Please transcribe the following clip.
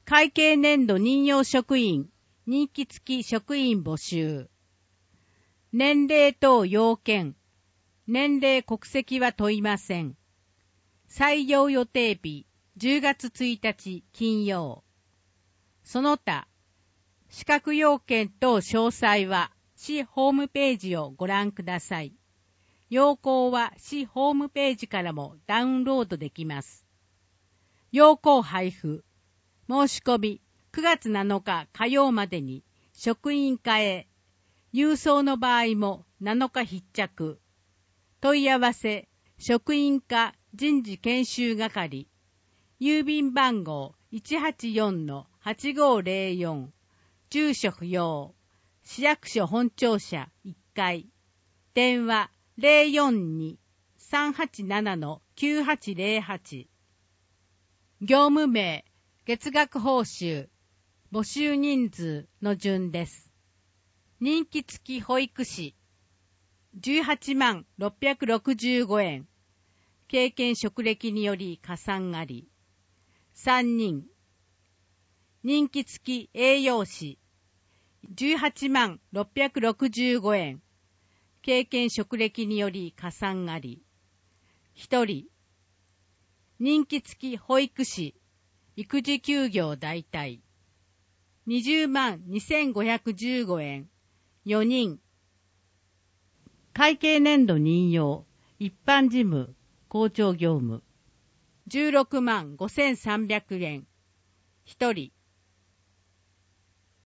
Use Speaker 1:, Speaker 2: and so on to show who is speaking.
Speaker 1: 会計年度任用職員、任期付き職員募集。年齢等要件。年齢国籍は問いません。採用予定日、10月1日金曜。その他、資格要件等詳細は、市ホームページをご覧ください。要項は市ホームページからもダウンロードできます。要項配布。申し込み9月7日火曜までに職員課へ。郵送の場合も7日必着。問い合わせ、職員課人事研修係。郵便番号 184-8504。住所不要。市役所本庁舎1階。電話 042-387-9808。業務名、月額報酬、募集人数の順です。任期付き保育士、18万665円。経験職歴により加算あり。3人。任期付き栄養士、18万665円。経験職歴により加算あり。1人。任期付き保育士、育児休業代替。20万2515円。4人。会計年度任用、一般事務、校長業務。16万5300円。1人。